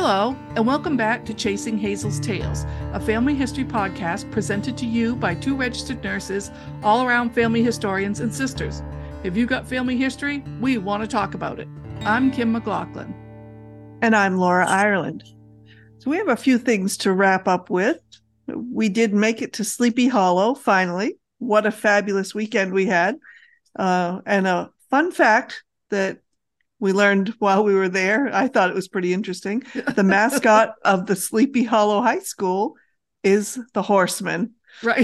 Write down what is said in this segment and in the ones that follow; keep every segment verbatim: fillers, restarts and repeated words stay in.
Hello, and welcome back to Chasing Hazel's Tales, a family history podcast presented to you by two registered nurses, all-around family historians and sisters. If you got family history, we want to talk about it. I'm Kim McLaughlin. And I'm Laura Ireland. So we have a few things to wrap up with. We did make it to Sleepy Hollow, finally. What a fabulous weekend we had. Uh, and a fun fact that we learned while we were there, I thought it was pretty interesting. The mascot of the Sleepy Hollow High School is the horseman. Right.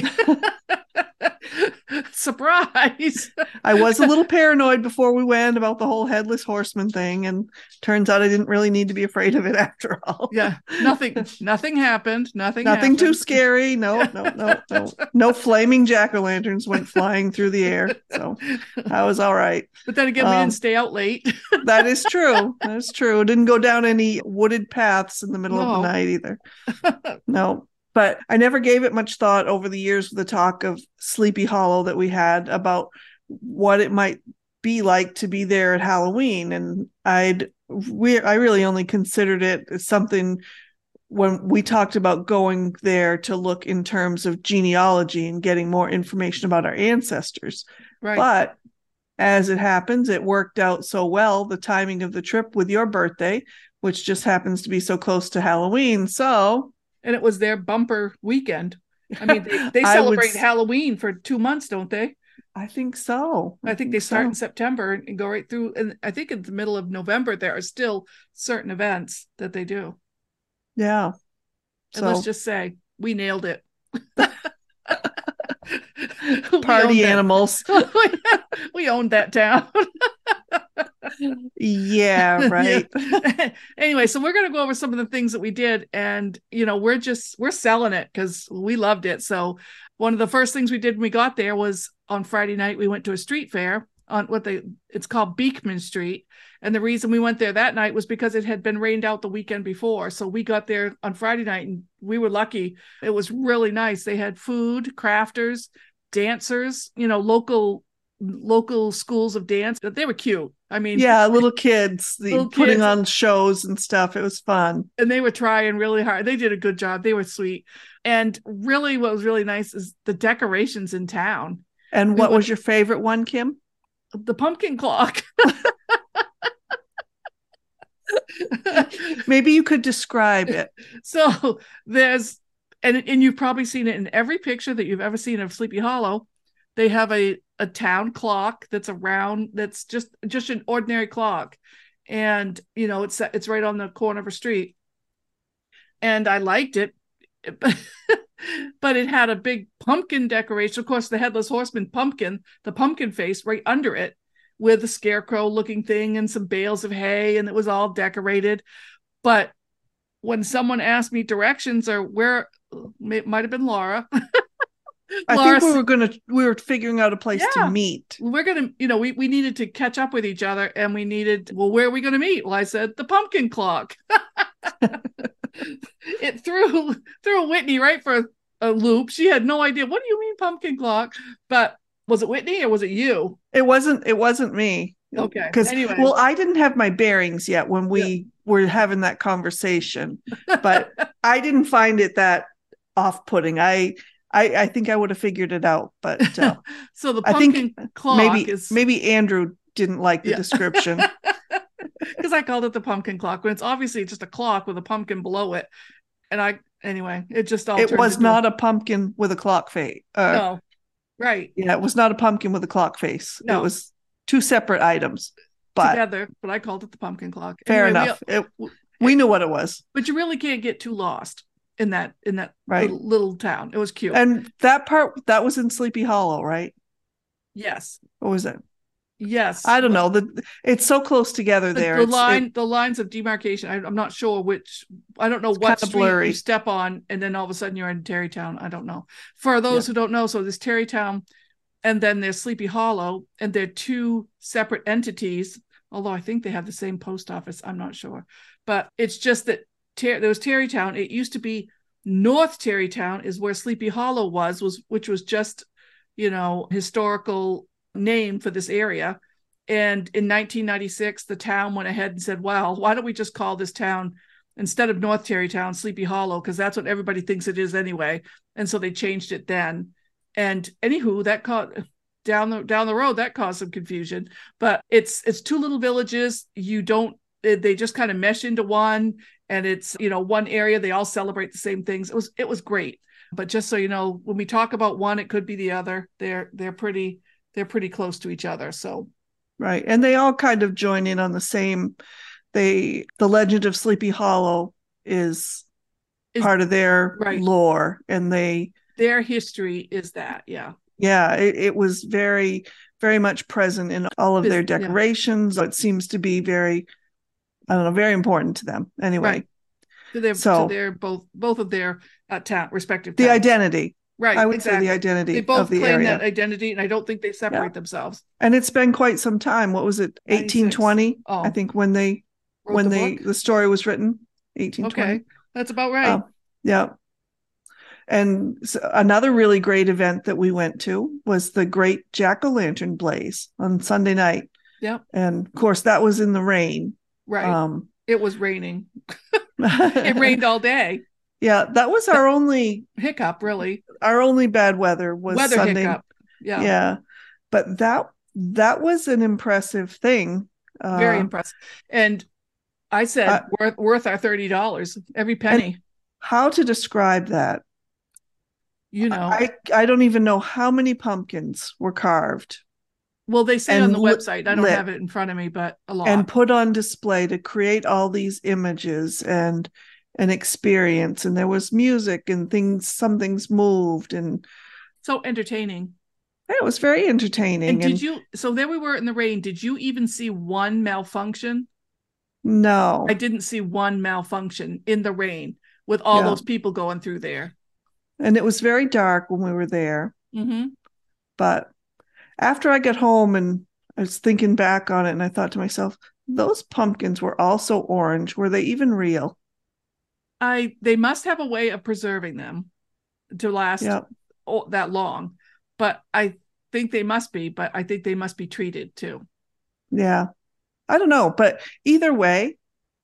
Surprise. I was a little paranoid before we went about the whole headless horseman thing, and turns out I didn't really need to be afraid of it after all. Yeah, nothing nothing happened. Nothing Nothing happened. too scary. No, no, no, no. No flaming jack-o'-lanterns went flying through the air. So I was all right. But then again, we Um, didn't stay out late. That is true. That is true. Didn't go down any wooded paths in the middle No. of the night either. No. But I never gave it much thought over the years with the talk of Sleepy Hollow that we had about what it might be like to be there at Halloween. And I'd we I really only considered it as something when we talked about going there to look in terms of genealogy and getting more information about our ancestors. Right. But as it happens, it worked out so well, the timing of the trip with your birthday, which just happens to be so close to Halloween. So And it was their bumper weekend. I mean, they, they I celebrate would- Halloween for two months, don't they? I think so. I think they start so. in September and go right through. And I think in the middle of November, there are still certain events that they do. Yeah. And So let's just say we nailed it. party animals. We owned that town. Yeah, right. Yeah. Anyway, so we're going to go over some of the things that we did, and you know, we're just we're selling it because we loved it. So one of the first things we did when we got there was on Friday night we went to a street fair on what they it's called Beekman Street, and the reason we went there that night was because it had been rained out the weekend before. So we got there on Friday night and we were lucky. It was really nice. They had food, crafters, dancers, you know, local local schools of dance. They were cute. I mean, Yeah, little kids, the, Little putting kids. on shows and stuff. It was fun. and they were trying really hard. They did a good job. They were sweet. And really what was really nice is the decorations in town. And We what went- was your favorite one, Kim? The pumpkin clock. Maybe you could describe it. So there's, and, and you've probably seen it in every picture that you've ever seen of Sleepy Hollow. They have a, a town clock that's around, that's just, just an ordinary clock. And, you know, it's, it's right on the corner of a street. And I liked it, but it had a big pumpkin decoration. Of course, the Headless Horseman pumpkin, the pumpkin face right under it with a scarecrow looking thing and some bales of hay, and it was all decorated. But when someone asked me directions or where, it might have been Laura. I Laura think we said- were gonna we were figuring out a place Yeah. to meet. we're gonna, you know, we, we needed to catch up with each other, and we needed, well, where are we gonna meet? Well, I said the pumpkin clock. It threw threw Whitney right for a loop. She had no idea. What do you mean pumpkin clock? But was it Whitney or was it you? It wasn't it wasn't me. Okay. Because Anyway. well, I didn't have my bearings yet when we Yeah. were having that conversation, but I didn't find it that off-putting. I I, I think I would have figured it out, but uh, So the I pumpkin think clock maybe is maybe Andrew didn't like the Yeah. description. because I called it the pumpkin clock when it's obviously just a clock with a pumpkin below it. And I anyway, it just all It turned was into- not a pumpkin with a clock face. Uh, no. Right. Yeah, it was not a pumpkin with a clock face. No. It was two separate items. But Together, but I called it the pumpkin clock. fair Anyway, we- enough. It, we knew what it was. but you really can't get too lost in that in that Right. little, little town. It was cute. And that part that was in Sleepy Hollow, right? yes. What was it? Yes. I don't know. The it's so close together The, there. the It's- line, it- the lines of demarcation. I, I'm not sure which. I don't know what kinda street blurry. you step on, and then all of a sudden you're in Terrytown. I don't know. For those Yeah. who don't know, so there's Terrytown, and then there's Sleepy Hollow, and they're two separate entities. Although I think they have the same post office. I'm not sure, but it's just that Ter- there was Terrytown. It used to be North Terrytown is where Sleepy Hollow was, was which was just, you know, historical name for this area. And in nineteen ninety-six, the town went ahead and said, well, why don't we just call this town instead of North Tarrytown, Sleepy Hollow, because that's what everybody thinks it is anyway. And so they changed it then. And anywho, that caught down the down the road, that caused some confusion. But it's it's two little villages. You don't they just kind of mesh into one, and it's, you know, one area. They all celebrate the same things. It was it was great. But just so you know, when we talk about one, it could be the other. They're they're pretty they're pretty close to each other. So right, and they all kind of join in on the same. They the legend of Sleepy Hollow is, is part of their right. lore, and they their history is that yeah yeah it, it was very very much present in all of their decorations. Yeah. It seems to be very, I don't know, very important to them anyway. Right. To their, so to their both both of their uh, town respective towns. The identity, right? I would exactly. say the identity. They both of the claim area. that identity, and I don't think they separate yeah. themselves. And it's been quite some time. What was it? eighteen twenty Oh. I think when they Wrote when the they book? The story was written. eighteen twenty Okay, that's about right. Uh, yeah. And so another really great event that we went to was the Great Jack-o'-lantern Blaze on Sunday night. Yeah. And of course, that was in the rain. Right. Um, it was raining. It rained all day. Yeah, that was our only hiccup, really. Our only bad weather was weather Sunday. Hiccup. Yeah. Yeah. But that that was an impressive thing. Very uh, impressive. And I said uh, worth worth our thirty dollars, every penny. How to describe that? You know. I, I don't even know how many pumpkins were carved. Well, they say on the website, I don't lit, have it in front of me, but a lot. And put on display to create all these images and an experience. And there was music and things, some things moved. And so entertaining. It was very entertaining. And did and, you, so there we were in the rain. Did you even see one malfunction? No. I didn't see one malfunction in the rain with all yeah. those people going through there. And it was very dark when we were there. Mm-hmm. But after I got home and I was thinking back on it, and I thought to myself, those pumpkins were also orange. Were they even real? I they must have a way of preserving them to last yep. oh, that long. But I think they must be, but I think they must be treated too. Yeah. I don't know. But either way,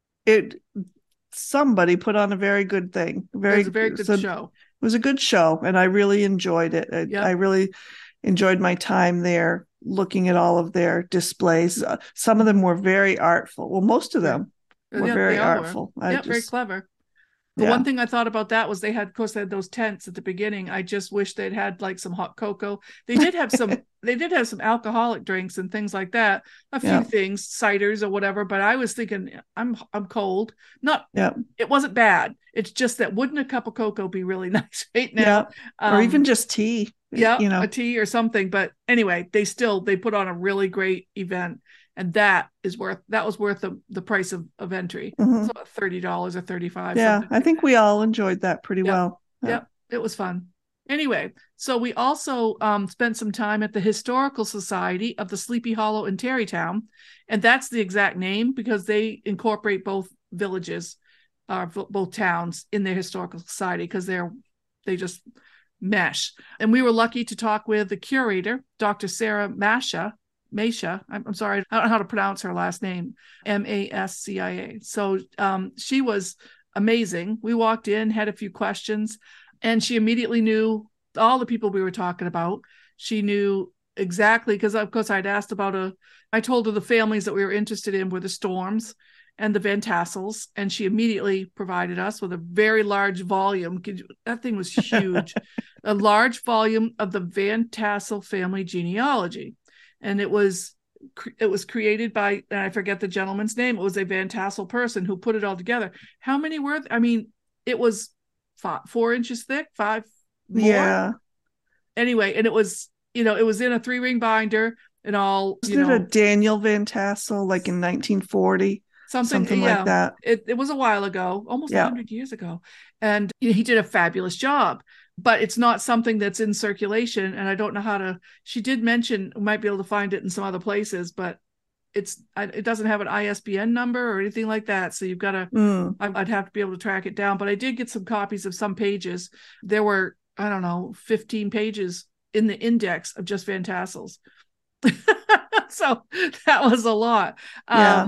it somebody put on a very good thing. Very, it was a very good so, show. It was a good show, and I really enjoyed it. I, yep. I really enjoyed my time there looking at all of their displays. Uh, some of them were very artful. Well, most of them yeah. were yeah, very artful. Were. Yeah, just, very clever. The yeah. one thing I thought about that was they had, of course, they had those tents at the beginning. I just wish they'd had like some hot cocoa. They did have some, they did have some alcoholic drinks and things like that. A few yeah. things, ciders or whatever. But I was thinking, I'm, I'm cold. Not, yeah. It wasn't bad. It's just that wouldn't a cup of cocoa be really nice right now? Yeah. Um, or even just tea. Yeah, you know, a tea or something. But anyway, they still they put on a really great event, and that is worth that was worth the, the price of, of entry. Mm-hmm. So thirty dollars or thirty five. Yeah, I think we all enjoyed that pretty yep. well. Yeah. Yep, it was fun. Anyway, so we also um, spent some time at the Historical Society of the Sleepy Hollow in Tarrytown, and that's the exact name because they incorporate both villages, uh, both towns in their historical society because they're they just. mesh. And we were lucky to talk with the curator, Doctor Sarah Masha. Masha, I'm, I'm sorry, I don't know how to pronounce her last name, M A S C I A. So um, she was amazing. We walked in, had a few questions, and she immediately knew all the people we were talking about. She knew exactly, because of course I'd asked about a, I told her the families that we were interested in were the Storms and the Van Tassels, and she immediately provided us with a very large volume. That thing was huge. A large volume of the Van Tassel family genealogy. And it was it was created by, and I forget the gentleman's name, it was a Van Tassel person who put it all together. How many were there? I mean, it was five, four inches thick, five more. Yeah. Anyway, and it was, you know, it was in a three-ring binder and all, Wasn't you know. it a Daniel Van Tassel, like in nineteen forty? Something, Something yeah, like that. It, it was a while ago, almost yeah. one hundred years ago. And you know, he did a fabulous job, but it's not something that's in circulation. And I don't know how to, she did mention, we might be able to find it in some other places, but it's, it doesn't have an I S B N number or anything like that. So you've got to, mm. I'd have to be able to track it down. But I did get some copies of some pages. There were, I don't know, fifteen pages in the index of just Van Tassels. So that was a lot. Yeah. Um,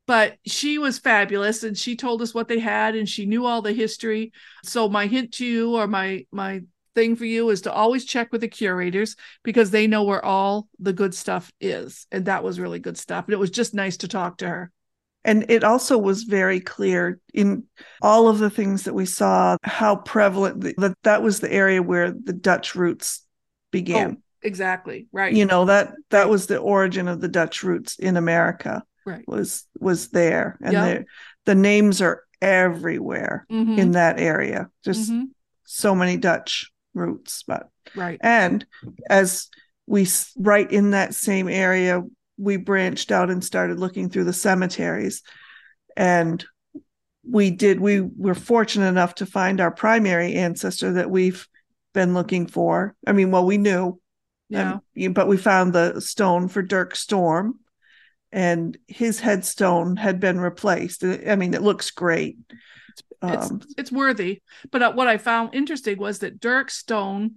But she was fabulous, and she told us what they had, and she knew all the history. So my hint to you, or my my thing for you, is to always check with the curators, because they know where all the good stuff is. And that was really good stuff. And it was just nice to talk to her. And it also was very clear in all of the things that we saw, how prevalent that that was the area where the Dutch roots began. Oh, exactly. Right. You know, that that right. was the origin of the Dutch roots in America. Right. Was was there. And yep. the names are everywhere mm-hmm. in that area. Just mm-hmm. so many Dutch roots. But right. And as we right in that same area, we branched out and started looking through the cemeteries, and we did we were fortunate enough to find our primary ancestor that we've been looking for. I mean, well, we knew, yeah, um, but we found the stone for Dirk Storm, and his headstone had been replaced. I mean, it looks great. It's um, it's worthy. But uh, what I found interesting was that Dirk's stone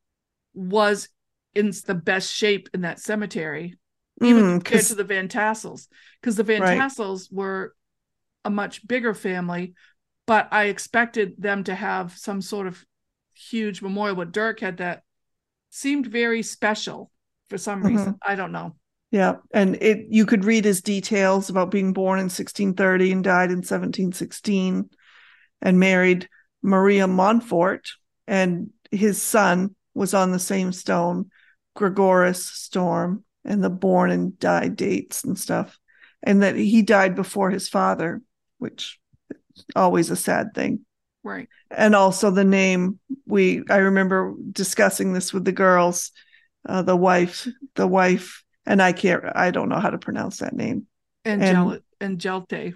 was in the best shape in that cemetery, even mm, compared to the Van Tassels, because the Van right. Tassels were a much bigger family, but I expected them to have some sort of huge memorial. But Dirk had that, seemed very special for some mm-hmm. reason. I don't know. Yeah, and it you could read his details about being born in sixteen thirty and died in seventeen sixteen, and married Maria Montfort, and his son was on the same stone, Gregoris Storm, and the born and died dates and stuff, and that he died before his father, which is always a sad thing. Right. And also the name, we I remember discussing this with the girls, uh, the wife, the wife, and I can't, I don't know how to pronounce that name. Angel- and Angelte.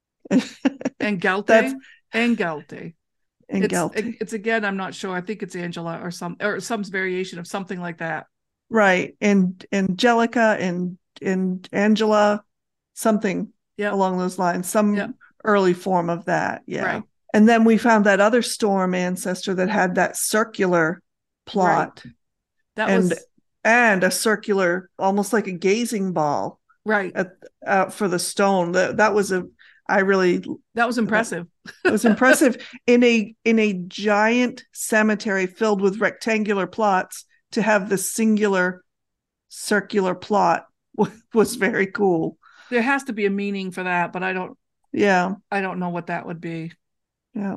Angelte. Angelte. It's, it's again, I'm not sure. I think it's Angela or some or some variation of something like that. Right. And Angelica and and Angela, something yep. along those lines, some yep. early form of that. Yeah. Right. And then we found that other storm ancestor that had that circular plot. Right. That and was and a circular, almost like a gazing ball. Right. At, uh, for the stone. That that was a I really that was impressive. It was impressive in a in a giant cemetery filled with rectangular plots, to have the singular circular plot was very cool. There has to be a meaning for that, but I don't yeah I don't know what that would be. Yeah.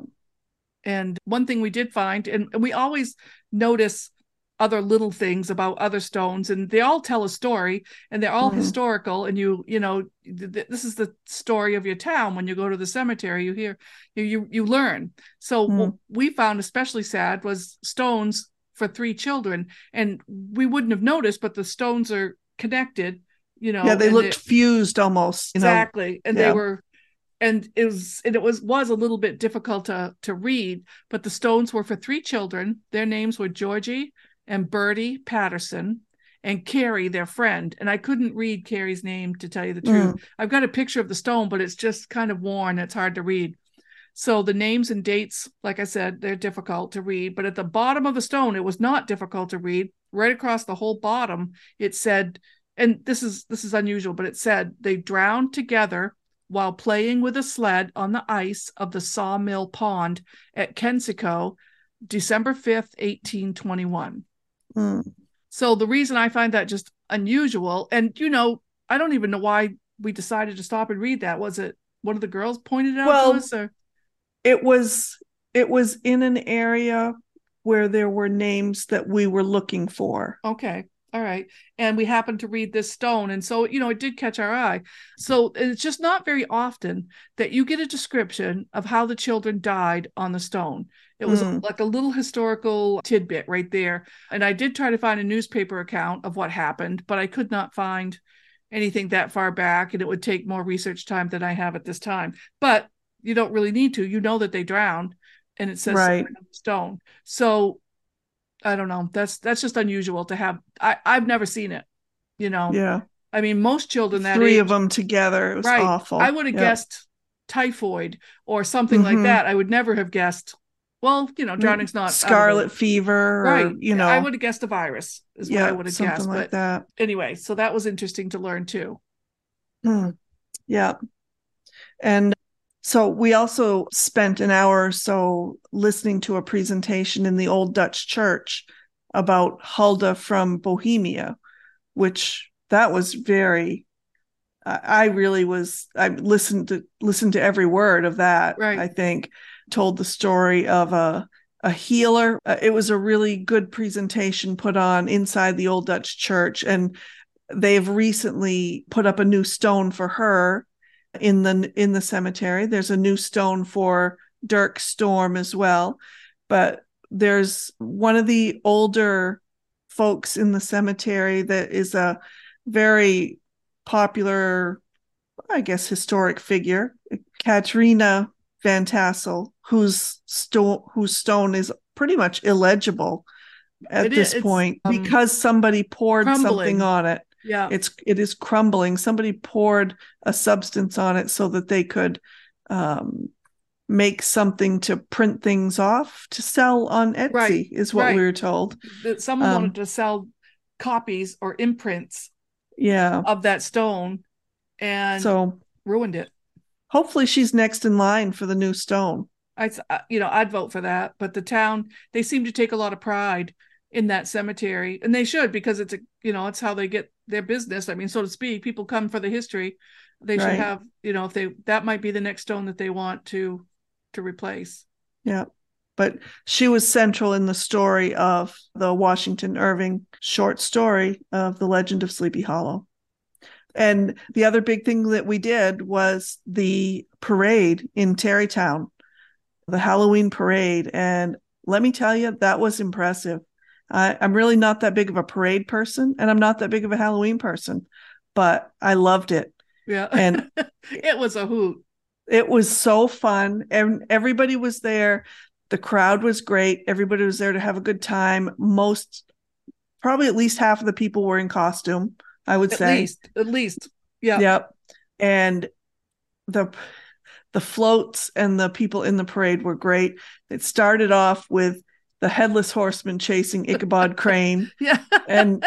And one thing we did find, and we always notice other little things about other stones, and they all tell a story, and they're all mm. historical, and you you know th- this is the story of your town. When you go to the cemetery, you hear you you, you learn. So mm. what we found especially sad was stones for three children, and we wouldn't have noticed, but the stones are connected, you know. Yeah, they looked fused almost, you exactly know? And yeah. they were and it was and it was was a little bit difficult to to read, but the stones were for three children. Their names were Georgie and Bertie Patterson, and Carrie, their friend. And I couldn't read Carrie's name, to tell you the truth. Mm. I've got a picture of the stone, but it's just kind of worn. It's hard to read. So the names and dates, like I said, they're difficult to read. But at the bottom of the stone, it was not difficult to read. Right across the whole bottom, it said, and this is this is unusual, but it said, they drowned together while playing with a sled on the ice of the Sawmill Pond at Kensico, December fifth, eighteen twenty-one. Mm. So the reason I find that just unusual, and, you know, I don't even know why we decided to stop and read that. Was it one of the girls pointed it out well, to us? Or? It was, it was in an area where there were names that we were looking for. Okay. All right. And we happened to read this stone. And so, you know, it did catch our eye. So it's just not very often that you get a description of how the children died on the stone. It was mm. like a little historical tidbit right there. And I did try to find a newspaper account of what happened, but I could not find anything that far back. And it would take more research time than I have at this time. But you don't really need to. You know that they drowned, and it says right. on the stone. So I don't know. That's that's just unusual to have. I, I've never seen it, you know. Yeah. I mean, most children that Three age, of them together. It was right. awful. I would have yep. guessed typhoid or something mm-hmm. like that. I would never have guessed, well, you know, drowning's not scarlet fever, right? Or, you know, I would have guessed a virus is yeah, what I would have something guessed. Like but that. Anyway, so that was interesting to learn too. Mm. Yeah. And so we also spent an hour or so listening to a presentation in the Old Dutch Church about Hulda from Bohemia, which that was very, I really was, I listened to listened to every word of that, right. I think, told the story of a, a healer. Uh, it was a really good presentation put on inside the Old Dutch Church. And they've recently put up a new stone for her in the in the cemetery. There's a new stone for Dirk Storm as well. But there's one of the older folks in the cemetery that is a very popular, I guess, historic figure, Katrina Van Tassel, whose stone whose stone is pretty much illegible at it this is, point um, because somebody poured crumbling. something on it. Yeah, it's it is crumbling. Somebody poured a substance on it so that they could um, make something to print things off to sell on Etsy, right. is what right. we were told. That someone um, wanted to sell copies or imprints yeah. of that stone and so ruined it. Hopefully she's next in line for the new stone. I, you know, I'd vote for that. But the town, they seem to take a lot of pride in that cemetery, and they should, because it's a, you know, it's how they get their business. I mean, so to speak, people come for the history. They right. should have, you know, if they, that might be the next stone that they want to, to replace. Yeah. But she was central in the story of the Washington Irving short story of The Legend of Sleepy Hollow. And the other big thing that we did was the parade in Tarrytown, the Halloween parade. And let me tell you, that was impressive. I, I'm really not that big of a parade person, and I'm not that big of a Halloween person, but I loved it. Yeah. And it was a hoot. It was so fun. And everybody was there. The crowd was great. Everybody was there to have a good time. Most, probably at least half of the people were in costume, I would at say. At least, at least. Yeah. Yep. And the the floats and the people in the parade were great. It started off with the Headless Horseman chasing Ichabod Crane. Yeah. And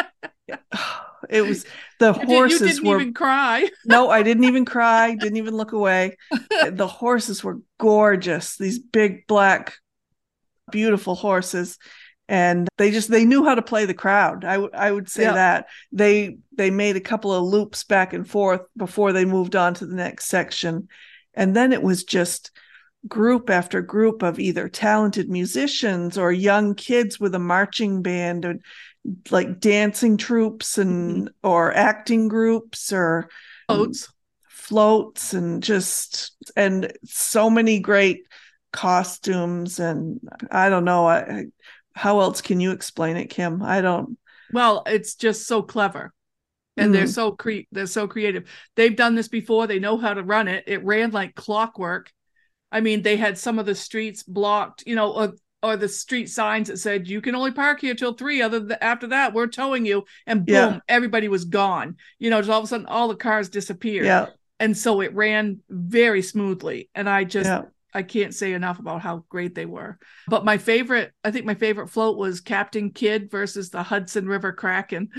it was, the you horses did, you didn't were even cry. No, I didn't even cry. Didn't even look away. The horses were gorgeous. These big, black, beautiful horses. And they just, they knew how to play the crowd. I, w- I would say yep. that they, they made a couple of loops back and forth before they moved on to the next section. And then it was just group after group of either talented musicians or young kids with a marching band, or like dancing troops and mm-hmm. or acting groups or floats um, floats and just and so many great costumes. And I don't know, I, how else can you explain it, Kim? I don't. Well, it's just so clever. And mm-hmm. they're so cre- they're so creative. They've done this before. They know how to run it. It ran like clockwork. I mean, they had some of the streets blocked, you know, or, or the street signs that said, you can only park here till three. Other than after that, we're towing you. And boom, yeah. everybody was gone. You know, just all of a sudden, all the cars disappeared. Yeah. And so it ran very smoothly. And I just, yeah. I can't say enough about how great they were. But my favorite, I think my favorite float was Captain Kidd versus the Hudson River Kraken.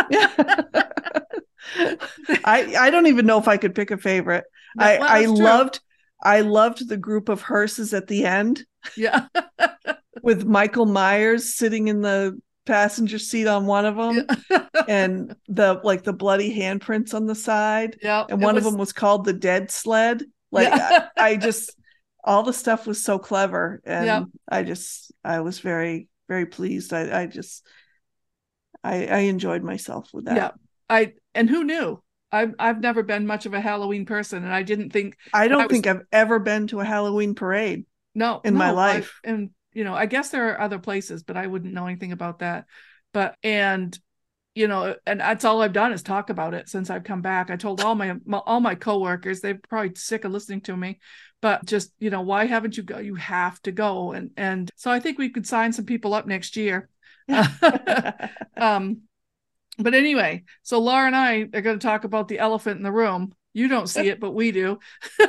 I, I don't even know if I could pick a favorite. No, I, well, I loved, I loved the group of hearses at the end. Yeah. With Michael Myers sitting in the passenger seat on one of them. Yeah. And the, like the bloody handprints on the side. Yeah. And one was... of them was called the Dead Sled. Like yeah. I, I just, all the stuff was so clever. And yeah. I just, I was very, very pleased. I, I just, I, I enjoyed myself with that. Yeah. I, and who knew? I've I've never been much of a Halloween person, and I didn't think. I don't I was, think I've ever been to a Halloween parade. No, in no, my life. I, and you know, I guess there are other places, but I wouldn't know anything about that. But and you know, and that's all I've done is talk about it since I've come back. I told all my, my all my coworkers, they're probably sick of listening to me, but just you know, why haven't you go? You have to go, and and so I think we could sign some people up next year. um. But anyway, so Laura and I are going to talk about the elephant in the room. You don't see it, but we do.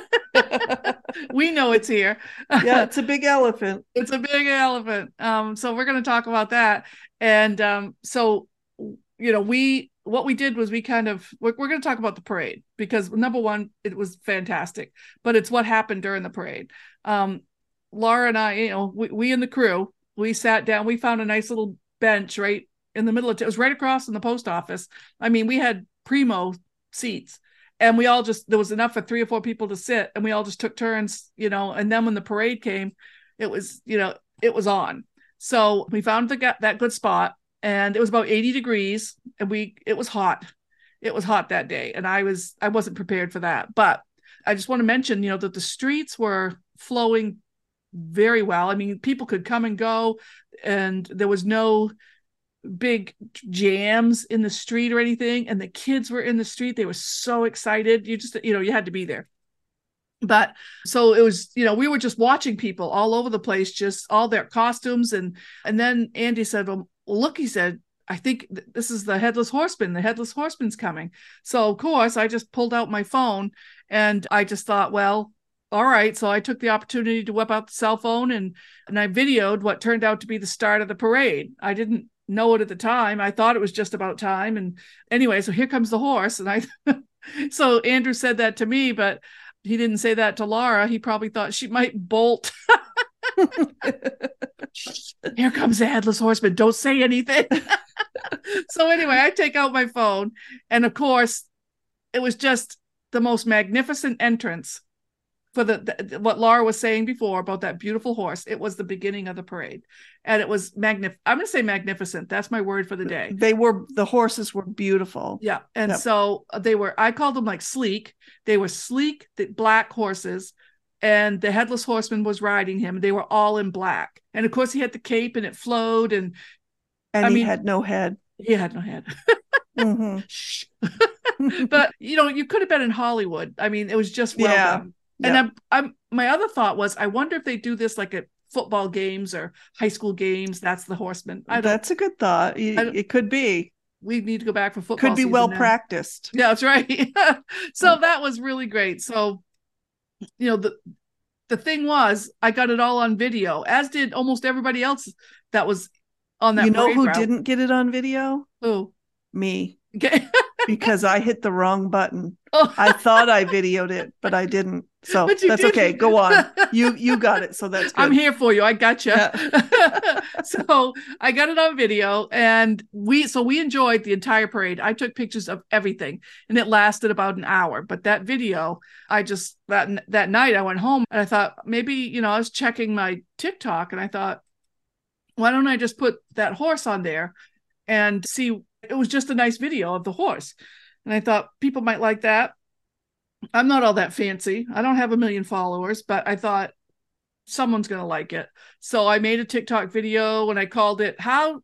We know it's here. Yeah, it's a big elephant. It's a big elephant. Um, so we're going to talk about that. And um, so, you know, we what we did was we kind of, we're, we're going to talk about the parade because number one, it was fantastic, but it's what happened during the parade. Um, Laura and I, you know, we, we and the crew, we sat down, we found a nice little bench right in the middle of it. It was right across from the post office. I mean, we had primo seats and we all just, there was enough for three or four people to sit and we all just took turns, you know, and then when the parade came, it was, you know, it was on. So we found the, that good spot and it was about eighty degrees and we, it was hot. It was hot that day. And I was, I wasn't prepared for that, but I just want to mention, you know, that the streets were flowing very well. I mean, people could come and go and there was no big jams in the street or anything. And the kids were in the street. They were so excited. You just, you know, you had to be there. But so it was, you know, we were just watching people all over the place, just all their costumes. And, and then Andy said, well, look, he said, I think th- this is the Headless Horseman. The Headless Horseman's coming. So of course I just pulled out my phone and I just thought, well, all right. So I took the opportunity to whip out the cell phone and, and I videoed what turned out to be the start of the parade. I didn't know it at the time. I thought it was just about time. And anyway, so here comes the horse. And I, so Andrew said that to me, but he didn't say that to Laura. He probably thought she might bolt. Here comes the Headless Horseman. Don't say anything. So anyway, I take out my phone. And of course, it was just the most magnificent entrance for the, the what Laura was saying before about that beautiful horse. It was the beginning of the parade. And it was magnificent. I'm going to say magnificent. That's my word for the day. They were, the horses were beautiful. Yeah. And yep. so they were, I called them like sleek. They were sleek, the black horses. And the Headless Horseman was riding him. They were all in black. And of course he had the cape and it flowed. And, and I he mean, had no head. He had no head. Mm-hmm. But, you know, you could have been in Hollywood. I mean, it was just well yeah. done. And I'm, I'm, my other thought was, I wonder if they do this like at football games or high school games. That's the Horseman. I That's a good thought. It could be. We need to go back for football. Could be well now. Practiced. Yeah, that's right. So yeah. That was really great. So, you know, the the thing was, I got it all on video, as did almost everybody else that was on that. You know who route. didn't get it on video? Who? Me. Okay. Because I hit the wrong button. Oh. I thought I videoed it, but I didn't. So that's didn't. Okay. Go on. You you got it. So that's good. I'm here for you. I got you. Yeah. So I got it on video, and we so we enjoyed the entire parade. I took pictures of everything, and it lasted about an hour. But that video, I just that that night I went home and I thought maybe you know I was checking my TikTok, and I thought, why don't I just put that horse on there and see? It was just a nice video of the horse. And I thought people might like that. I'm not all that fancy. I don't have a million followers, but I thought someone's going to like it. So I made a TikTok video and I called it How,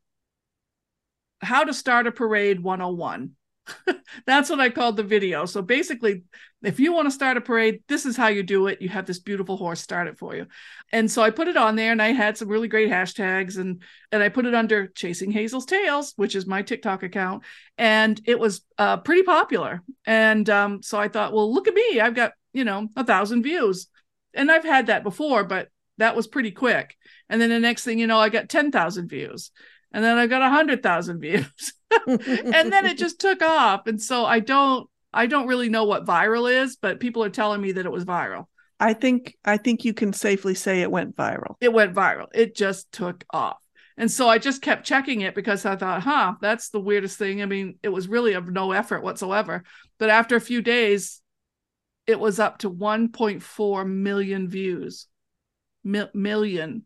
How to Start a Parade one oh one. That's what I called the video. So basically, if you want to start a parade, this is how you do it. You have this beautiful horse start it for you. And so I put it on there and I had some really great hashtags and, and I put it under Chasing Hazel's Tails, which is my TikTok account. And it was uh, pretty popular. And um, so I thought, well, look at me. I've got, you know, a thousand views. And I've had that before, but that was pretty quick. And then the next thing you know, I got ten thousand views. And then I got a hundred thousand views. And then it just took off. And so I don't, I don't really know what viral is, but people are telling me that it was viral. I think, I think you can safely say it went viral. It went viral. It just took off. And so I just kept checking it because I thought, huh, that's the weirdest thing. I mean, it was really of no effort whatsoever. But after a few days, it was up to one point four million views. Mi- million.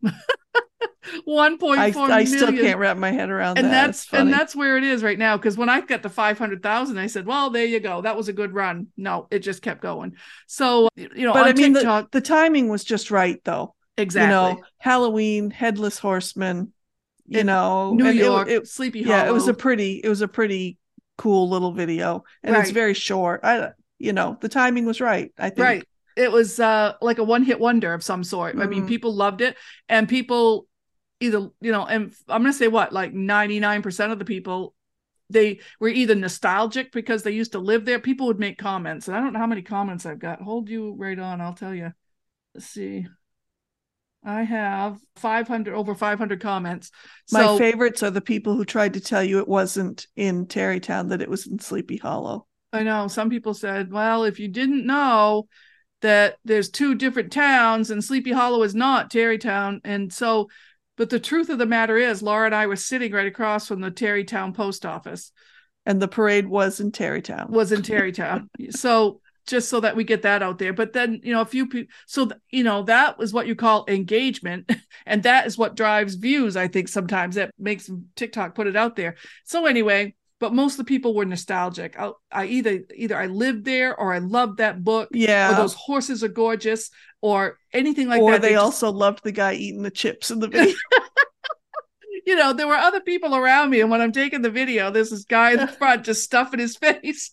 one point four I, I million. still can't wrap my head around and that. That's, and that's where it is right now. Because when I got to five hundred thousand, I said, well, there you go. That was a good run. No, it just kept going. So, you know, but on I mean, TikTok, the, the timing was just right, though. Exactly. You know, Halloween, Headless Horseman, you in know, New York, it, it, Sleepy Hollow. Yeah, it was a pretty, it was a pretty cool little video. And right. It's very short. I, you know, the timing was right, I think. Right. It was uh, like a one hit wonder of some sort. Mm-hmm. I mean, people loved it. And people either, you know, and I'm going to say what, like ninety-nine percent of the people, they were either nostalgic because they used to live there. People would make comments. And I don't know how many comments I've got. Hold you right on. I'll tell you. Let's see. I have five hundred, over five hundred comments. My So favorites are the people who tried to tell you it wasn't in Tarrytown, that it was in Sleepy Hollow. I know some people said, well, if you didn't know that there's two different towns and Sleepy Hollow is not Tarrytown. And so, but the truth of the matter is, Laura and I were sitting right across from the Tarrytown post office. And the parade was in Tarrytown. Was in Tarrytown. So just so that we get that out there. But then, you know, a few people, so, you know, that was what you call engagement. And that is what drives views, I think sometimes that makes TikTok put it out there. So anyway, but most of the people were nostalgic. I, I either, either I lived there or I loved that book. Yeah. Or those horses are gorgeous or anything like or that. Or they, they just... also loved the guy eating the chips in the video. You know, there were other people around me, and when I'm taking the video, there's this guy in the front just stuffing his face.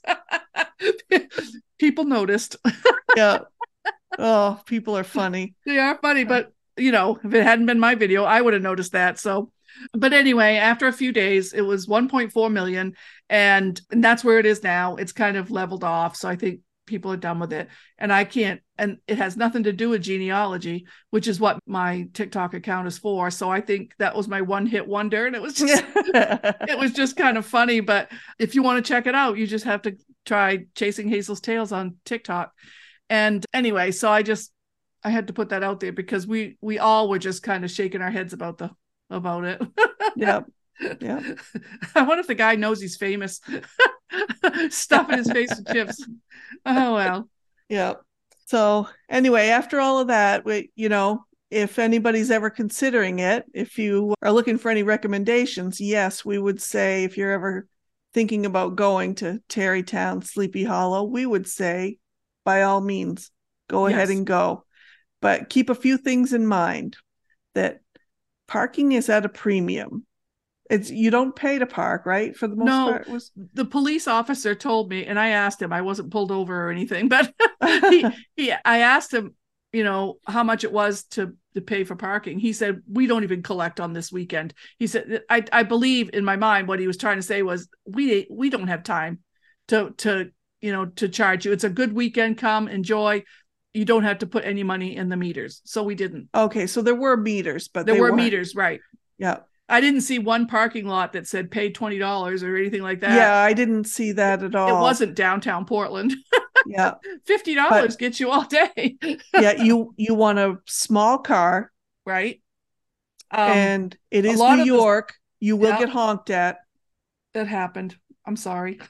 People noticed. Yeah. Oh, people are funny. They are funny, but you know, if it hadn't been my video, I would have noticed that. So, but anyway, after a few days, it was one point four million, and, and that's where it is now. It's kind of leveled off. So I think people are done with it, and I can't, and it has nothing to do with genealogy, which is what my TikTok account is for. So I think that was my one hit wonder, and it was just it was just kind of funny. But if you want to check it out, you just have to try Chasing Hazel's Tales on TikTok. And anyway, so I just I had to put that out there because we we all were just kind of shaking our heads about the about it. Yeah. Yeah. I wonder if the guy knows he's famous. Stuffing his face with chips. Oh well. Yeah. So anyway, after all of that, we, you know, if anybody's ever considering it, if you are looking for any recommendations, yes, we would say if you're ever thinking about going to Tarrytown, Sleepy Hollow, we would say by all means, go yes. ahead and go. But keep a few things in mind, that parking is at a premium. It's you don't pay to park, right? For the most no, part, was the police officer told me, and I asked him. I wasn't pulled over or anything, but he, he, I asked him, you know, how much it was to to pay for parking. He said, "We don't even collect on this weekend." He said, "I I believe in my mind what he was trying to say was we we don't have time to to you know to charge you. It's a good weekend. Come enjoy. You don't have to put any money in the meters." So we didn't. Okay, so there were meters, but there were weren't. meters, right? Yeah. I didn't see one parking lot that said pay twenty dollars or anything like that. Yeah, I didn't see that at all. It wasn't downtown Portland. Yeah. fifty dollars gets you all day. Yeah, you you want a small car. Right. Um, and it is New York. The, you will yeah, get honked at. That happened. I'm sorry.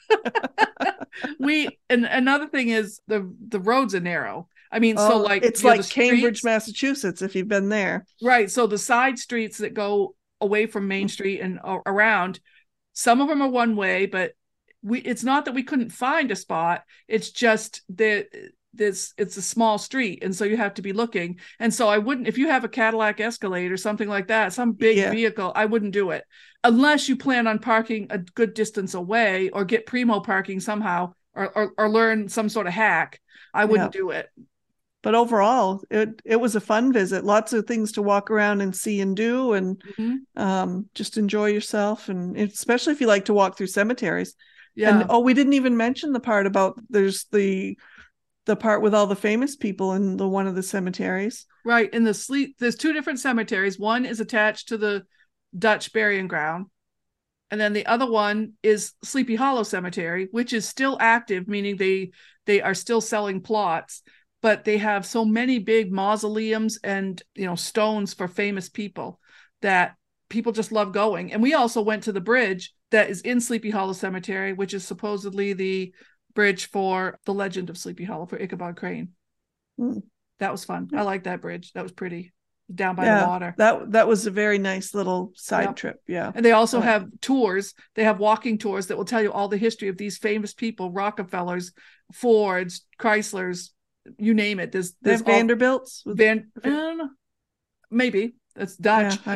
we and another thing is the the roads are narrow. I mean, oh, so like it's like know, Cambridge, streets, Massachusetts, if you've been there. Right. So the side streets that go away from Main Street and around, some of them are one way, but we it's not that we couldn't find a spot. It's just that this it's a small street, and so you have to be looking. And so I wouldn't, if you have a Cadillac Escalade or something like that, some big yeah. vehicle, I wouldn't do it unless you plan on parking a good distance away or get primo parking somehow, or or, or learn some sort of hack. I wouldn't yeah. do it. But overall, it it was a fun visit. Lots of things to walk around and see and do, and mm-hmm. um, just enjoy yourself. And especially if you like to walk through cemeteries. Yeah. And oh, we didn't even mention the part about there's the the part with all the famous people in the one of the cemeteries. Right. In the sleep, there's two different cemeteries. One is attached to the Dutch burying ground, and then the other one is Sleepy Hollow Cemetery, which is still active, meaning they they are still selling plots. But they have so many big mausoleums and, you know, stones for famous people that people just love going. And we also went to the bridge that is in Sleepy Hollow Cemetery, which is supposedly the bridge for the legend of Sleepy Hollow, for Ichabod Crane. Mm. That was fun. I like that bridge. That was pretty, down by yeah, the water. That that was a very nice little side yep. trip. Yeah. And they also oh. have tours. They have walking tours that will tell you all the history of these famous people, Rockefellers, Fords, Chryslers, you name it. There's there's all, Vanderbilts. Van, uh, maybe that's Dutch. Yeah.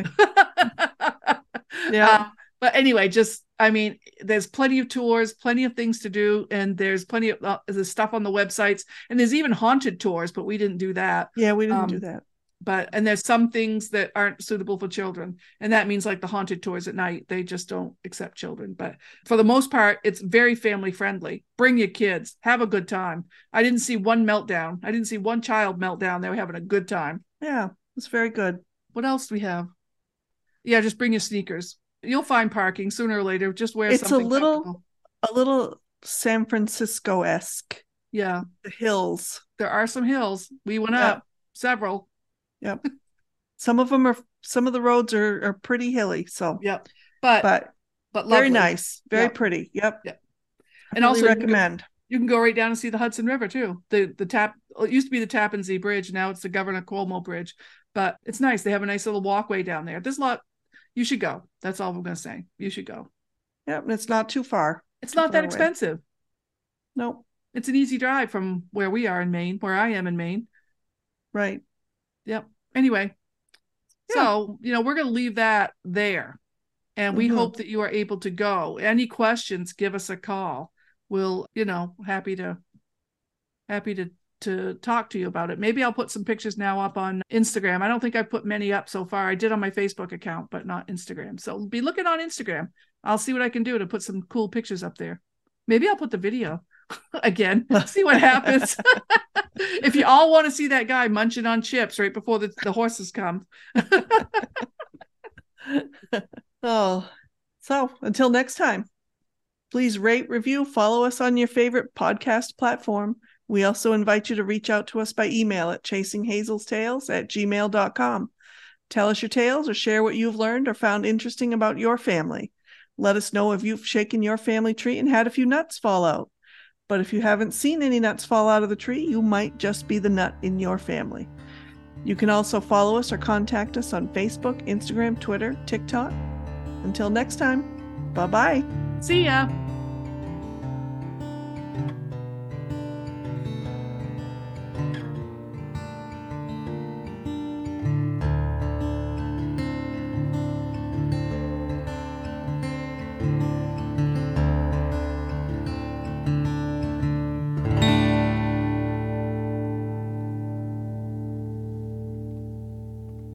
I, yeah. Uh, but anyway, just I mean, there's plenty of tours, plenty of things to do, and there's plenty of uh, there's stuff on the websites, and there's even haunted tours, but we didn't do that. Yeah, we didn't um, do that. But and there's some things that aren't suitable for children, and that means like the haunted tours at night, they just don't accept children. But for the most part, it's very family friendly. Bring your kids, have a good time. I didn't see one meltdown. I didn't see one child meltdown. They were having a good time. Yeah, It's very good. What else do we have? Yeah, just bring your sneakers. You'll find parking sooner or later. Just wear It's a something little, a little San Francisco-esque. Yeah. The hills. There are some hills. We went Yep. up several. Yep. Some of them are, some of the roads are, are pretty hilly. So, yep. But, but, but very lovely. nice. Very Yep. pretty. Yep. Yep. I And really also recommend. You can, go, you can go right down and see the Hudson River too. The, the tap, it used to be the Tappan Zee Bridge. Now it's the Governor Cuomo Bridge, but it's nice. They have a nice little walkway down there. There's a lot. You should go. That's all I'm going to say. You should go. Yep. And it's not too far. It's too not far that away. expensive. Nope. It's an easy drive from where we are in Maine, where I am in Maine. Right. Yep. Anyway, yeah. So, you know, we're going to leave that there. And we mm-hmm. hope that you are able to go. Any questions, give us a call. We'll, you know, happy to, happy to, to talk to you about it. Maybe I'll put some pictures now up on Instagram. I don't think I've put many up so far. I did on my Facebook account, but not Instagram. So be looking on Instagram. I'll see what I can do to put some cool pictures up there. Maybe I'll put the video again, see what happens. If you all want to see that guy munching on chips right before the, the horses come. Oh, so until next time, please rate, review, follow us on your favorite podcast platform. We also invite you to reach out to us by email at chasing hazels tales at gmail dot com. Tell us your tales or share what you've learned or found interesting about your family. Let us know if you've shaken your family tree and had a few nuts fall out. But if you haven't seen any nuts fall out of the tree, you might just be the nut in your family. You can also follow us or contact us on Facebook, Instagram, Twitter, TikTok. Until next time, bye-bye. See ya.